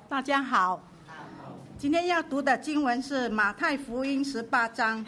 大家好，今天要读的经文是马太福音18章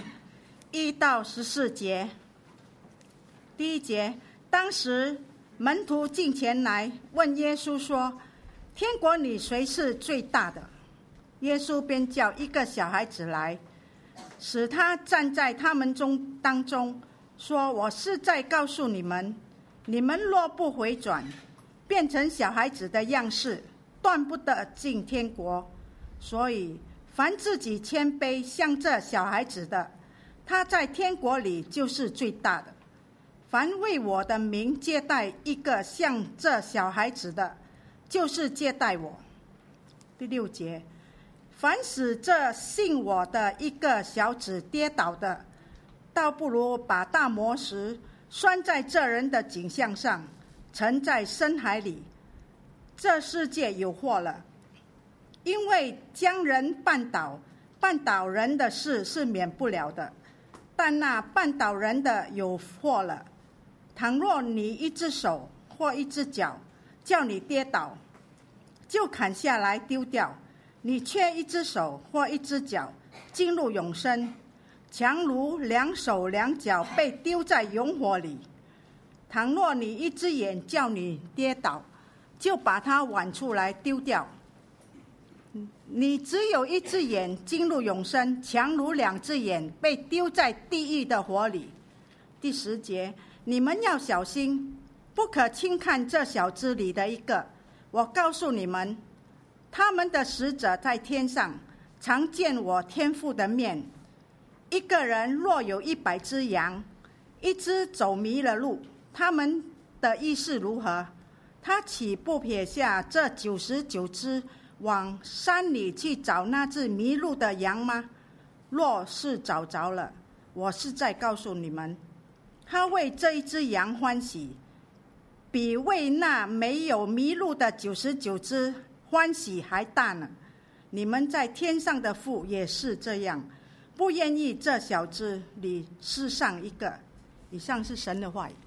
1到14节。第一节，当时门徒进前来问耶稣说：天国里谁是最大的？耶稣便叫一个小孩子来，使他站在他们当中，说：我是在告诉你们，你们若不回转，变成小孩子的样式，断不得进天国。所以凡自己谦卑像这小孩子的，他在天国里就是最大的。凡为我的名接待一个像这小孩子的，就是接待我。第6节，凡使这信我的一个小子跌倒的，倒不如把大磨石拴在这人的颈项上，沉在深海里。这世界有祸了，因为将人绊倒人的事是免不了的，但那绊倒人的有祸了。倘若你一只手或一只脚叫你跌倒，就砍下来丢掉；你缺一只手或一只脚进入永生，强如2手2脚被丢在永火里。倘若你一只眼叫你跌倒，就把它剜出来丢掉。你只有一只眼进入永生，强如2只眼被丢在地狱的火里。第10节，你们要小心，不可轻看这小子里的一个。我告诉你们，他们的使者在天上常见我天父的面。一个人若有100只羊，一只走迷了路，他们的意是如何？他岂不撇下这99只往山里去找那只迷路的羊吗？若是找着了，我是在告诉你们，他为这一只羊欢喜，比为那没有迷路的99只欢喜还大呢。你们在天上的父也是这样，不愿意这小子里失上一个。以上是神的话语。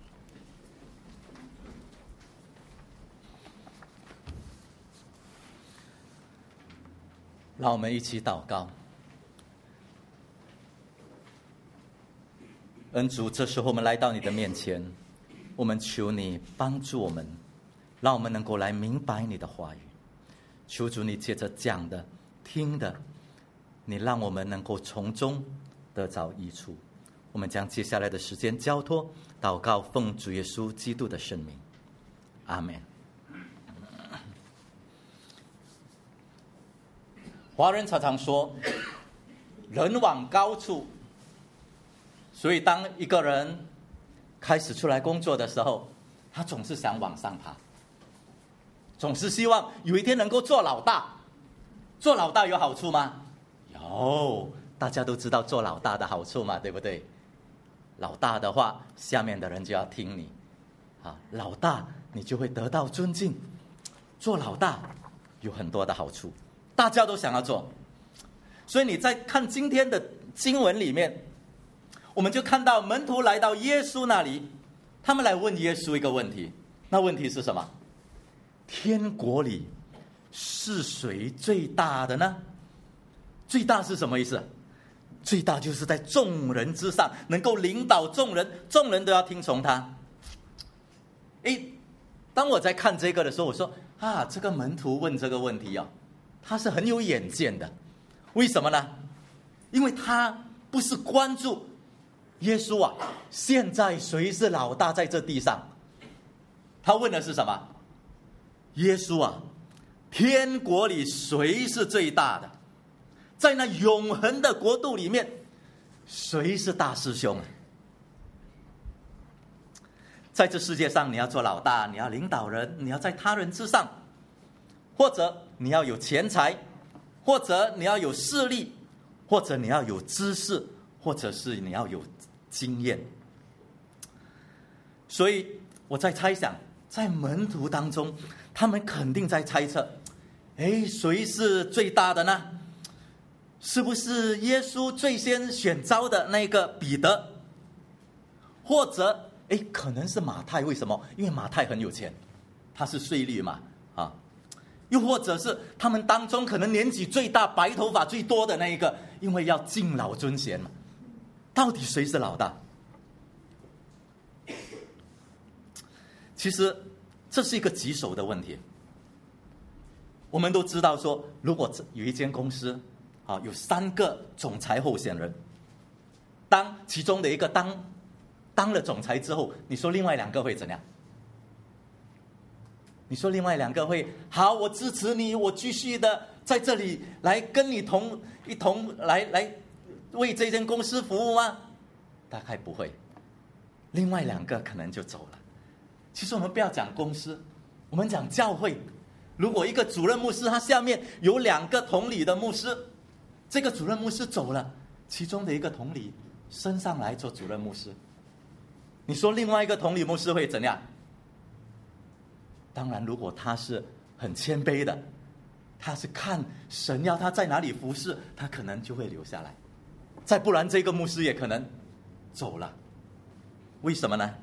让我们一起祷告。恩主，这时候我们来到你的面前，我们求你帮助我们，让我们能够来明白你的话语。求主你借着讲的听的，你让我们能够从中得着益处。我们将接下来的时间交托祷告，奉主耶稣基督的圣名，阿们。华人常常说人往高处，所以当一个人开始出来工作的时候，他总是想往上爬，总是希望有一天能够做老大。做老大有好处吗？有，大家都知道做老大的好处嘛，对不对？老大的话，下面的人就要听你老大你就会得到尊敬。做老大有很多的好处，大家都想要做。所以你在看今天的经文里面，我们就看到门徒来到耶稣那里，他们来问耶稣一个问题。那问题是什么？天国里是谁最大的呢？最大是什么意思？最大就是在众人之上，能够领导众人，众人都要听从他。当我在看这个的时候，我说这个门徒问这个问题他是很有眼见的。为什么呢？因为他不是关注耶稣现在谁是老大在这地上，他问的是什么？耶稣天国里谁是最大的？在那永恒的国度里面，谁是大师兄？在这世界上，你要做老大，你要领导人，你要在他人之上，或者你要有钱财，或者你要有势力，或者你要有知识，或者是你要有经验。所以我在猜想，在门徒当中，他们肯定在猜测，谁是最大的呢？是不是耶稣最先选召的那个彼得？或者可能是马太。为什么？因为马太很有钱，他是税吏嘛又或者是他们当中可能年纪最大、白头发最多的那一个，因为要敬老尊贤嘛，到底谁是老大？其实这是一个棘手的问题。我们都知道说，如果有一间公司有3个总裁候选人，当其中的一个当了总裁之后，你说另外2个会怎样？你说另外2个会好，我支持你，我继续的在这里来跟你一同来为这间公司服务吗？大概不会，另外2个可能就走了。其实我们不要讲公司，我们讲教会。如果一个主任牧师他下面有2个同理的牧师，这个主任牧师走了，其中的一个同理升上来做主任牧师，你说另外一个同理牧师会怎样？当然如果他是很谦卑的，他是看神要他在哪里服侍，他可能就会留下来，再不然这个牧师也可能走了。为什么呢？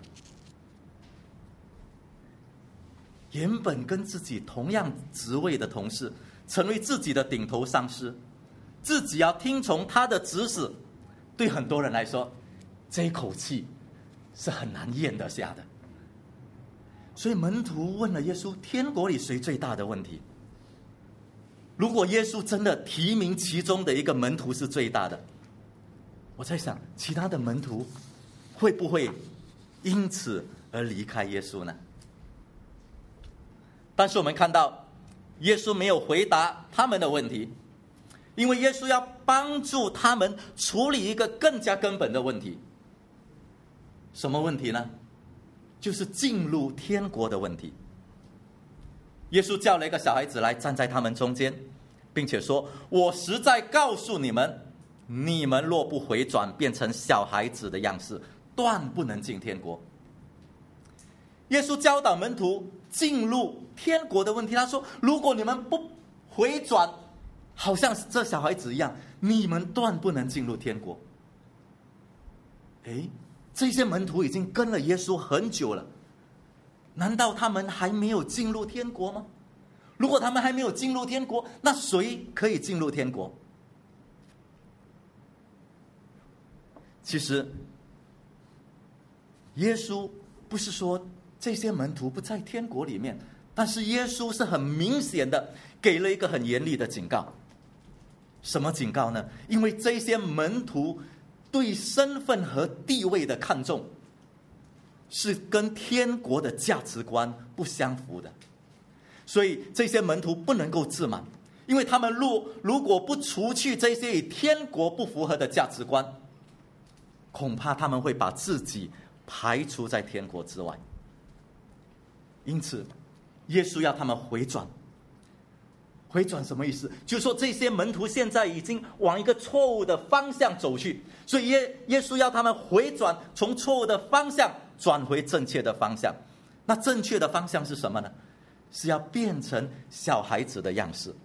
原本跟自己同样职位的同事成为自己的顶头上司，自己要听从他的指使，对很多人来说这一口气是很难咽得下的。所以门徒问了耶稣，天国里谁最大的问题。如果耶稣真的提名其中的一个门徒是最大的，我在想其他的门徒会不会因此而离开耶稣呢？但是我们看到耶稣没有回答他们的问题，因为耶稣要帮助他们处理一个更加根本的问题。什么问题呢？就是进入天国的问题。耶稣叫了一个小孩子来站在他们中间，并且说，我实在告诉你们，你们若不回转变成小孩子的样式，断不能进天国。耶稣教导门徒进入天国的问题，他说，如果你们不回转好像这小孩子一样，你们断不能进入天国。这些门徒已经跟了耶稣很久了，难道他们还没有进入天国吗？如果他们还没有进入天国，那谁可以进入天国？其实耶稣不是说这些门徒不在天国里面，但是耶稣是很明显的给了一个很严厉的警告。什么警告呢？因为这些门徒对身份和地位的看重是跟天国的价值观不相符的，所以这些门徒不能够自满，因为他们如果不除去这些与天国不符合的价值观，恐怕他们会把自己排除在天国之外。因此耶稣要他们回转。回转什么意思？就是说这些门徒现在已经往一个错误的方向走去，所以耶稣要他们回转，从错误的方向转回正确的方向。那正确的方向是什么呢？是要变成小孩子的样式。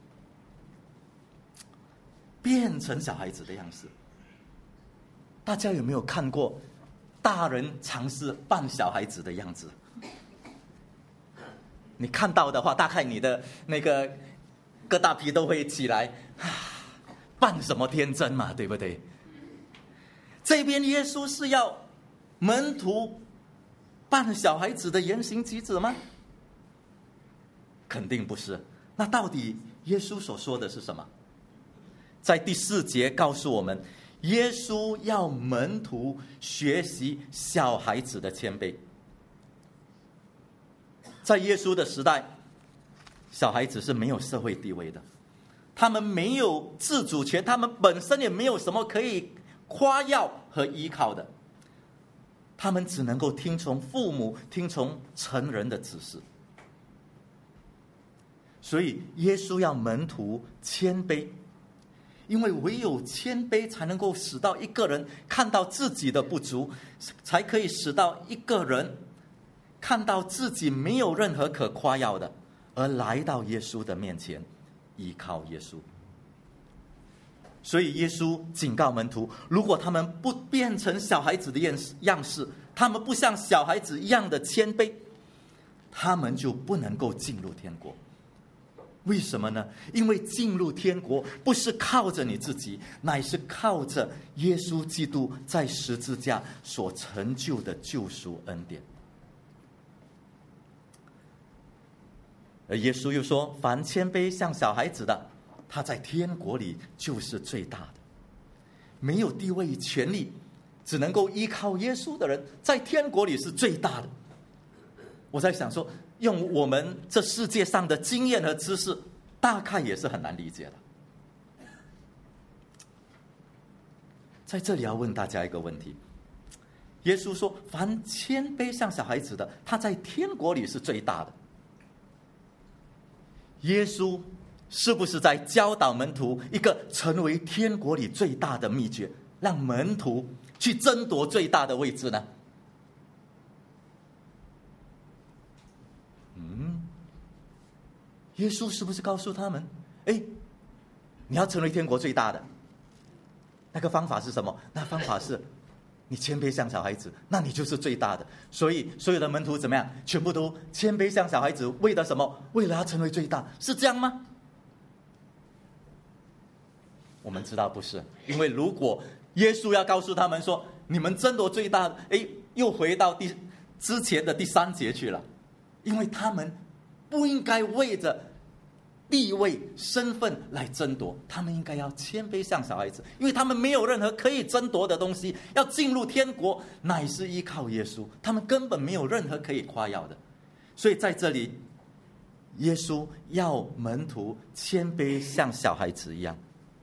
变成小孩子的样式。大家有没有看过大人尝试扮小孩子的样子？你看到的话，大概你的那个疙瘩皮都会起来，扮什么天真嘛，对不对？这边耶稣是要门徒扮小孩子的言行举止吗？肯定不是。那到底耶稣所说的是什么？在第4节告诉我们，耶稣要门徒学习小孩子的谦卑。在耶稣的时代，小孩子是没有社会地位的，他们没有自主权，他们本身也没有什么可以夸耀和依靠的，他们只能够听从父母，听从成人的指示。所以耶稣要门徒谦卑，因为唯有谦卑才能够使到一个人看到自己的不足，才可以使到一个人看到自己没有任何可夸耀的，而来到耶稣的面前，依靠耶稣。所以耶稣警告门徒，如果他们不变成小孩子的样式，他们不像小孩子一样的谦卑，他们就不能够进入天国。 为什么呢？因为进入天国不是靠着你自己，乃是靠着耶稣基督在十字架所成就的救赎恩典。而耶稣又说，凡谦卑像小孩子的，他在天国里就是最大的。没有地位权力，只能够依靠耶稣的人，在天国里是最大的。我在想说，用我们这世界上的经验和知识，大概也是很难理解的。在这里要问大家一个问题，耶稣说，凡谦卑像小孩子的，他在天国里是最大的。耶稣是不是在教导门徒一个成为天国里最大的秘诀，让门徒去争夺最大的位置呢？耶稣是不是告诉他们，你要成为天国最大的那个方法是什么？那方法是你谦卑像小孩子，那你就是最大的。所以所有的门徒怎么样？全部都谦卑像小孩子，为了什么？为了要成为最大，是这样吗？我们知道不是，因为如果耶稣要告诉他们说，你们争夺最大的，又回到之前的第3节去了，因为他们不应该为着地位身份来争夺，他们应该要谦卑像小孩子，因为他们没有任何可以争夺的东西，要进入天国乃是依靠耶稣，他们根本没有任何可以夸耀的。所以在这里耶稣要门徒谦卑像小孩子一样。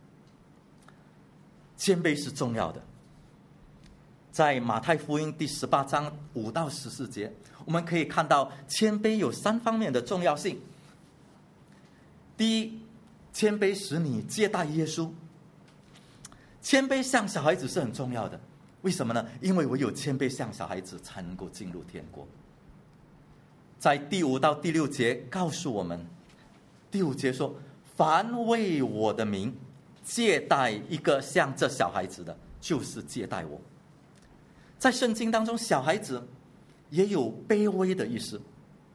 谦卑是重要的，在马太福音第18章5到14节，我们可以看到谦卑有3方面的重要性。第一，谦卑使你接待耶稣。谦卑像小孩子是很重要的，为什么呢？因为唯有谦卑像小孩子才能够进入天国。在第5到第6节告诉我们，第5节说，凡为我的名接待一个像这小孩子的，就是接待我。在圣经当中，小孩子也有卑微的意思。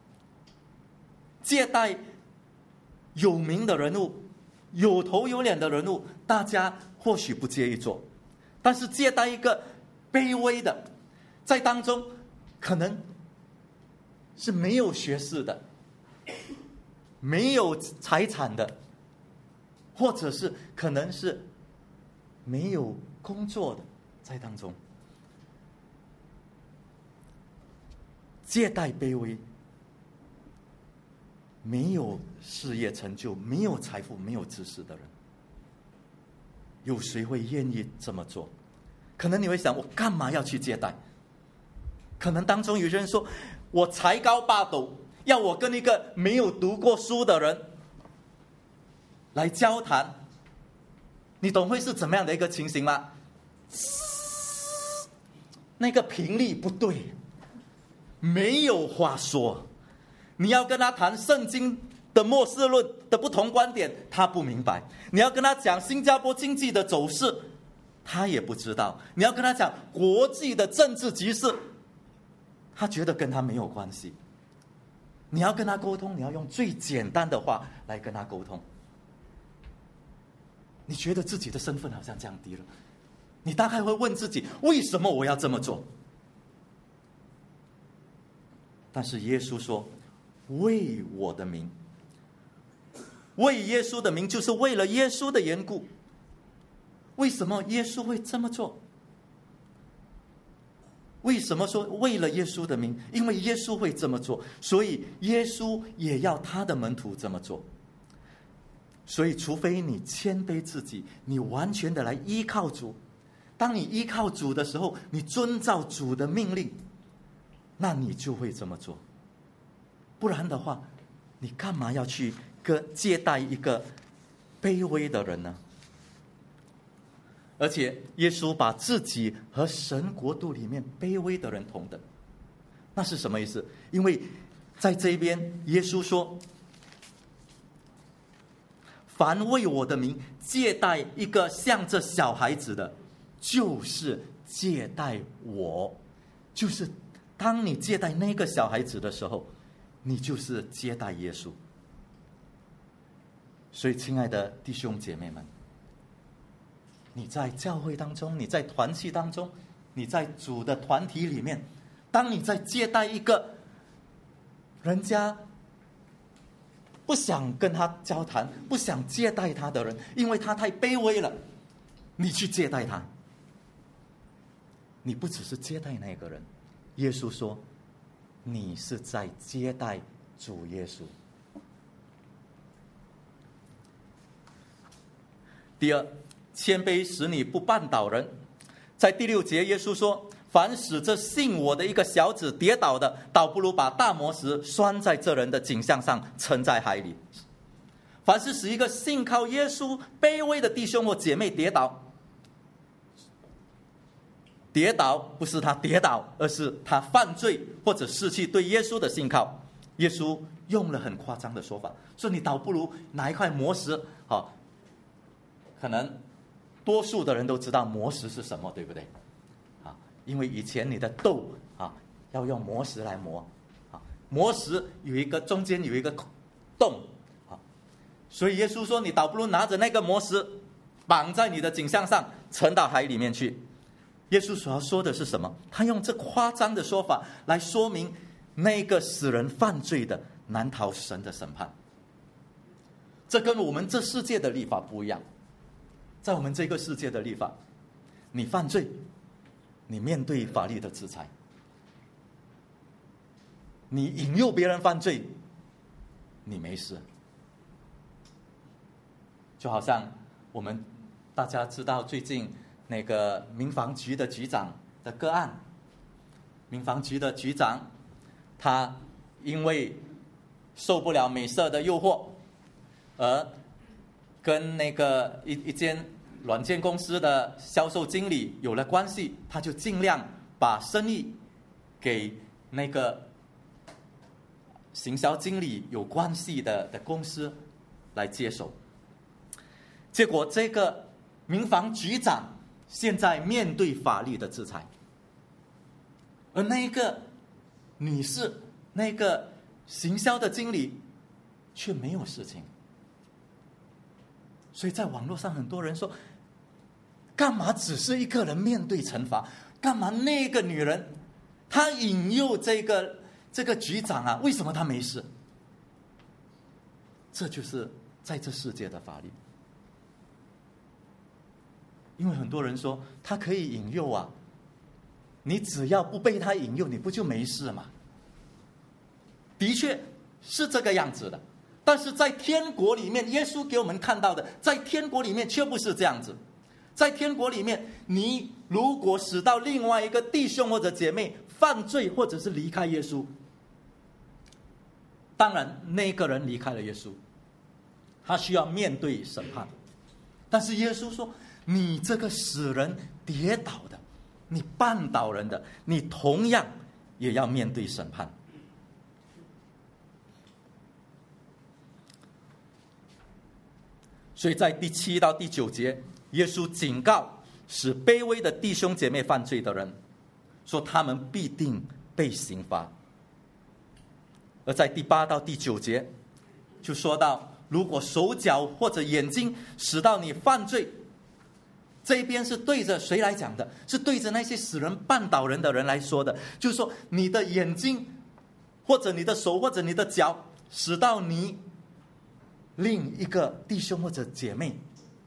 接待有名的人物，有头有脸的人物，大家或许不介意做，但是接待一个卑微的，在当中可能是没有学识的，没有财产的，或者是可能是没有工作的，在当中接待卑微、没有事业成就、没有财富、没有知识的人，有谁会愿意这么做？可能你会想，我干嘛要去接待？可能当中有些人说，我才高八斗，要我跟一个没有读过书的人来交谈，你懂会是怎么样的一个情形吗？那个频率不对，没有话说。你要跟他谈圣经的末世论的不同观点，他不明白；你要跟他讲新加坡经济的走势，他也不知道；你要跟他讲国际的政治局势，他觉得跟他没有关系。你要跟他沟通，你要用最简单的话来跟他沟通。你觉得自己的身份好像降低了，你大概会问自己，为什么我要这么做？但是耶稣说，为我的名，为耶稣的名，就是为了耶稣的缘故。为什么耶稣会这么做？为什么说为了耶稣的名？因为耶稣会这么做，所以耶稣也要他的门徒这么做。所以除非你谦卑自己，你完全的来依靠主，当你依靠主的时候，你遵照主的命令，那你就会这么做。不然的话，你干嘛要去接待一个卑微的人呢？而且耶稣把自己和神国度里面卑微的人同等，那是什么意思？因为在这边耶稣说，凡为我的名接待一个像这小孩子的，就是接待我。就是当你接待那个小孩子的时候，你就是接待耶稣。 所以亲爱的弟兄姐妹们，你在教会当中，你在团契当中，你在主的团体里面，当你在接待一个人家不想跟他交谈，不想接待他的人，因为他太卑微了，你去接待他，你不只是接待那个人，耶稣说你是在接待主耶稣。第二，谦卑使你不绊倒人。在第6节，耶稣说，凡使这信我的一个小子跌倒的，倒不如把大磨石拴在这人的颈项上，沉在海里。凡是使一个信靠耶稣卑微的弟兄或姐妹跌倒不是他跌倒，而是他犯罪或者失去对耶稣的信靠。耶稣用了很夸张的说法，说你倒不如拿一块磨石。可能多数的人都知道磨石是什么，对不对？因为以前你的豆要用磨石来磨，磨石中间有一个洞，所以耶稣说你倒不如拿着那个磨石绑在你的颈项上，沉到海里面去。耶稣所要说的是什么？他用这夸张的说法来说明那个使人犯罪的难逃神的审判。这跟我们这世界的律法不一样。在我们这个世界的律法，你犯罪，你面对法律的制裁；你引诱别人犯罪，你没事。就好像我们大家知道最近那个民防局的局长的个案，民防局的局长他因为受不了美色的诱惑，而跟那个一间软件公司的销售经理有了关系，他就尽量把生意给那个行销经理有关系的公司来接手。结果这个民防局长现在面对法律的制裁，而那个女士，那个行销的经理却没有事情。所以在网络上很多人说，干嘛只是一个人面对惩罚？干嘛那个女人她引诱这个局长为什么她没事？这就是在这世界的法律。因为很多人说他可以引诱你只要不被他引诱，你不就没事吗？的确是这个样子的。但是在天国里面，耶稣给我们看到的，在天国里面却不是这样子。在天国里面，你如果使到另外一个弟兄或者姐妹犯罪，或者是离开耶稣，当然那个人离开了耶稣，他需要面对审判。但是耶稣说，你这个使人跌倒的，你绊倒人的，你同样也要面对审判。所以在第7到第9节，耶稣警告使卑微的弟兄姐妹犯罪的人，说他们必定被刑罚。而在第8到第9节就说到，如果手脚或者眼睛使到你犯罪，这边是对着谁来讲的？是对着那些使人绊倒人的人来说的。就是说你的眼睛或者你的手或者你的脚使到你另一个弟兄或者姐妹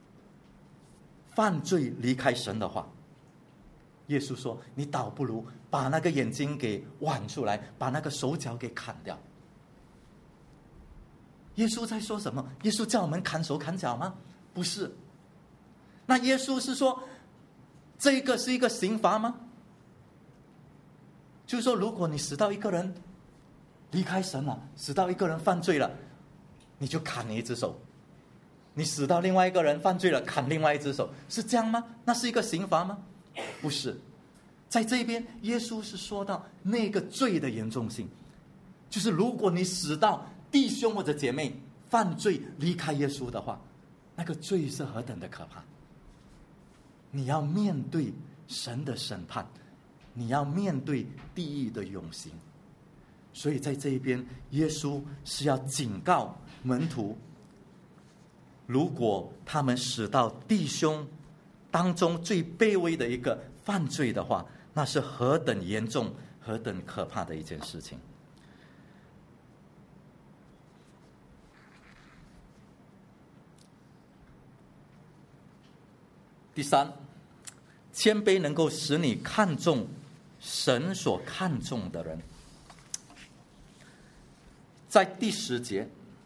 犯罪离开神的话，耶稣说你倒不如把那个眼睛给剜出来，把那个手脚给砍掉。耶稣在说什么？耶稣叫我们砍手砍脚吗？不是。那耶稣是说这个是一个刑罚吗？就是说如果你使到一个人离开神了，使到一个人犯罪了，你就砍你一只手；你使到另外一个人犯罪了，砍另外一只手，是这样吗？那是一个刑罚吗？不是。在这边耶稣是说到那个罪的严重性，就是如果你使到弟兄或者姐妹犯罪离开耶稣的话，那个罪是何等的可怕。你要面对神的审判，你要面对地狱的永刑。所以在这一边，耶稣是要警告门徒， 如果他们使到弟兄当中最卑微的一个犯罪的话，那是何等严重、何等可怕的一件事情。第三，谦卑能够使你看重神所看重的人。在第10节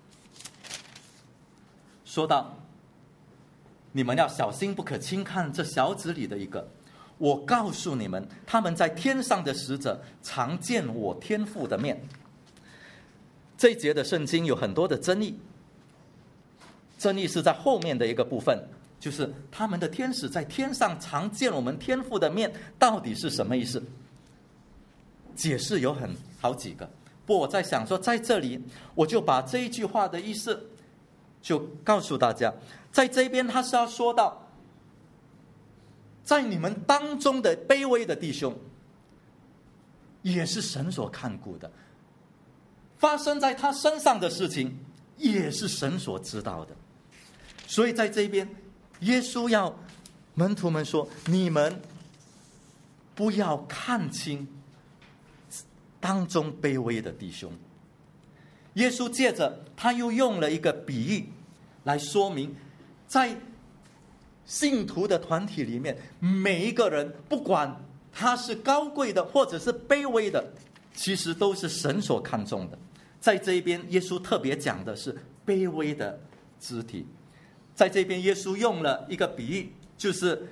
说到，你们要小心，不可轻看这小子里的一个。我告诉你们，他们在天上的使者常见我天父的面。这一节的圣经有很多的争议，争议是在后面的一个部分，就是他们的天使在天上常见我们天父的面，到底是什么意思？解释有好几个，不过我在想说，在这里我就把这一句话的意思就告诉大家。在这边他是要说到，在你们当中的卑微的弟兄也是神所看顾的，发生在他身上的事情也是神所知道的。所以在这边耶稣要门徒们说，你们不要看轻当中卑微的弟兄。耶稣接着他又用了一个比喻来说明，在信徒的团体里面，每一个人不管他是高贵的或者是卑微的，其实都是神所看重的。在这一边耶稣特别讲的是卑微的肢体。在这边耶稣用了一个比喻，就是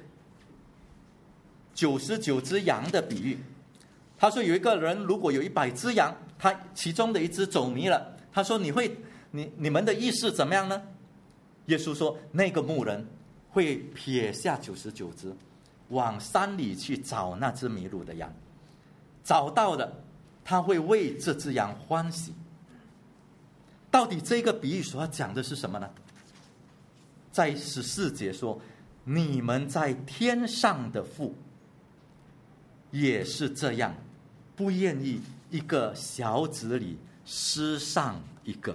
99只羊的比喻。他说有一个人如果有100只羊，他其中的一只走迷了，他说你们的意思怎么样呢？耶稣说，那个牧人会撇下99只，往山里去找那只迷路的羊，找到了，他会为这只羊欢喜。到底这个比喻所要讲的是什么呢？在14节说，你们在天上的父也是这样，不愿意一个小子里失上一个。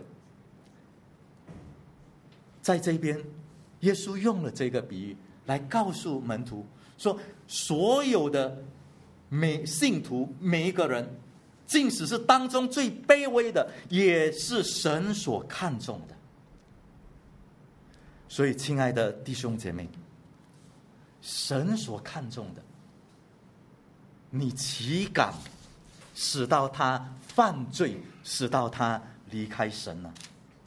在这边耶稣用了这个比喻来告诉门徒说，所有的信徒每一个人，即使是当中最卑微的，也是神所看重的。所以亲爱的弟兄姐妹，神所看重的，你岂敢使到他犯罪，使到他离开神呢？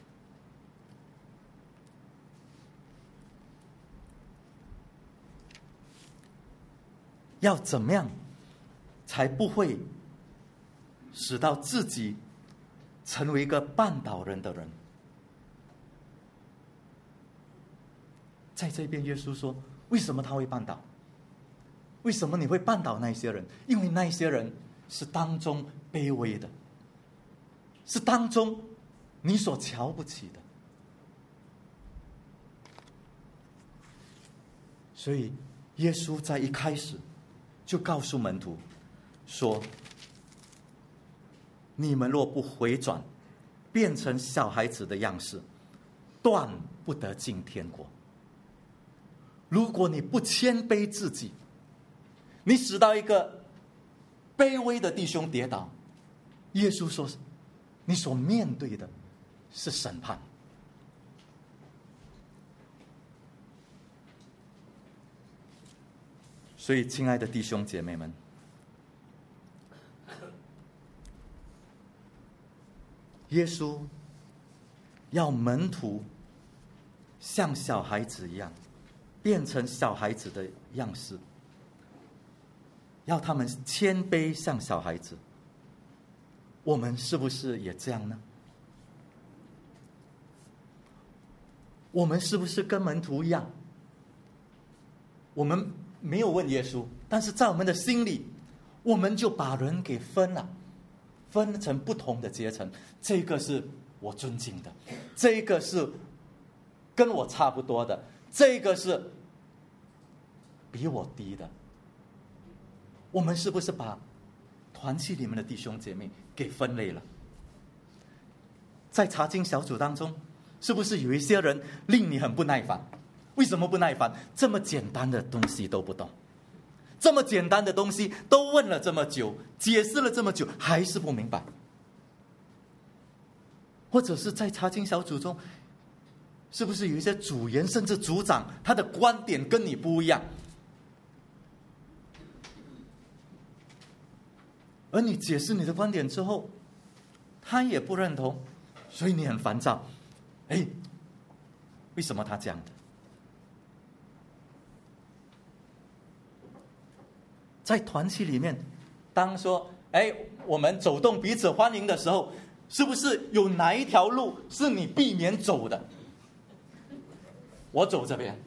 要怎么样才不会使到自己成为一个绊倒人的人？在这边耶稣说，为什么他会绊倒？为什么你会绊倒那些人？因为那些人是当中卑微的，是当中你所瞧不起的。所以耶稣在一开始就告诉门徒说，你们若不回转，变成小孩子的样式，断不得进天国。如果你不谦卑自己，你使到一个卑微的弟兄跌倒，耶稣说，你所面对的是审判。所以亲爱的弟兄姐妹们，耶稣要门徒像小孩子一样，变成小孩子的样式，要他们谦卑像小孩子。我们是不是也这样呢？我们是不是跟门徒一样？我们没有问耶稣，但是在我们的心里，我们就把人给分了，分成不同的阶层。这个是我尊敬的，这个是跟我差不多的，这个是比我低的。我们是不是把团契里面的弟兄姐妹给分类了？在查经小组当中， 是不是有一些人令你很不耐烦？为什么不耐烦？这么简单的东西都不懂，这么简单的东西都问了这么久，解释了这么久，还是不明白。或者是在查经小组中，是不是有一些组员甚至组长，他的观点跟你不一样，而你解释你的观点之后，他也不认同，所以你很烦躁。为什么他这样的？在团契里面，当说我们走动彼此欢迎的时候，是不是有哪一条路是你避免走的？我走这边，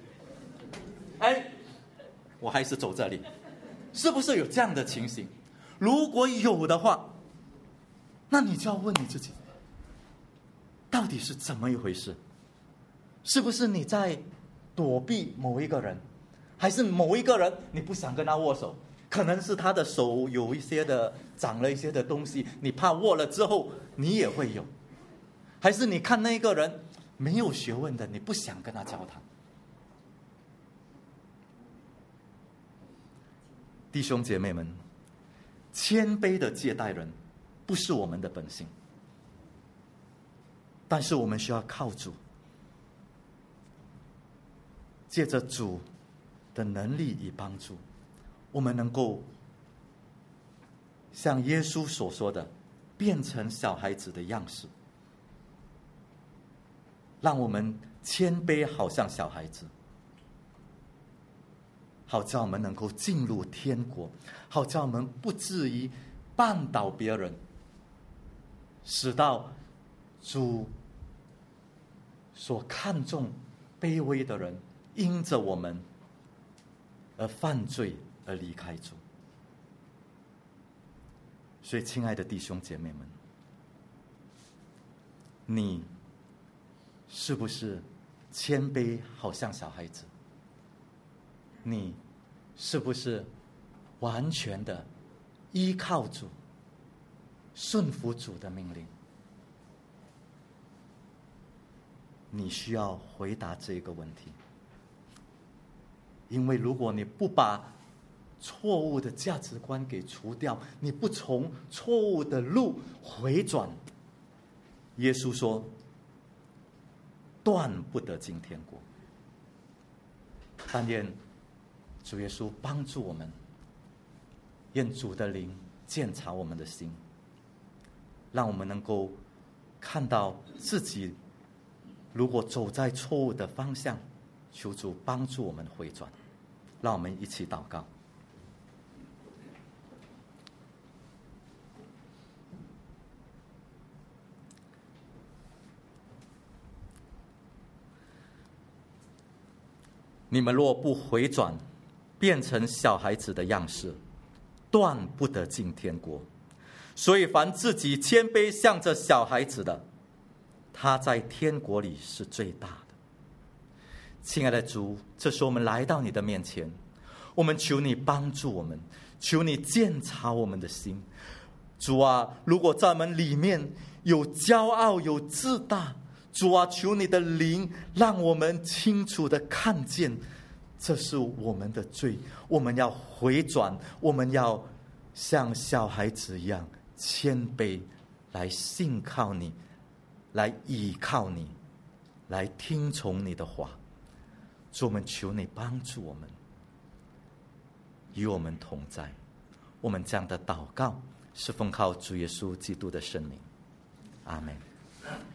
我还是走这里，是不是有这样的情形？如果有的话，那你就要问你自己，到底是怎么一回事？是不是你在躲避某一个人，还是某一个人你不想跟他握手？可能是他的手有一些的长了一些的东西，你怕握了之后你也会有，还是你看那个人没有学问的，你不想跟他交谈？弟兄姐妹们，谦卑的接待人不是我们的本性，但是我们需要靠主，借着主的能力与帮助，我们能够像耶稣所说的，变成小孩子的样式，让我们谦卑，好像小孩子，好叫我们能够进入天国，好叫我们不至于绊倒别人，使到主所看重卑微的人因着我们而犯罪而离开主。所以亲爱的弟兄姐妹们，你是不是谦卑好像小孩子？你是不是完全的依靠主，顺服主的命令？你需要回答这个问题，因为如果你不把错误的价值观给除掉，你不从错误的路回转，耶稣说断不得进天国。但愿主耶稣帮助我们，愿主的灵鉴察我们的心，让我们能够看到自己如果走在错误的方向，求主帮助我们回转。让我们一起祷告。你们若不回转，变成小孩子的样式，断不得进天国。所以凡自己谦卑像这小孩子的，他在天国里是最大的。亲爱的主，这时我们来到你的面前，我们求你帮助我们，求你鉴察我们的心。主啊，如果在我们里面有骄傲，有自大，主啊，求你的灵让我们清楚的看见这是我们的罪，我们要回转，我们要像小孩子一样谦卑，来信靠你，来倚靠你，来听从你的话。主，我们求你帮助我们，与我们同在。我们这样的祷告是奉靠主耶稣基督的圣名，阿们。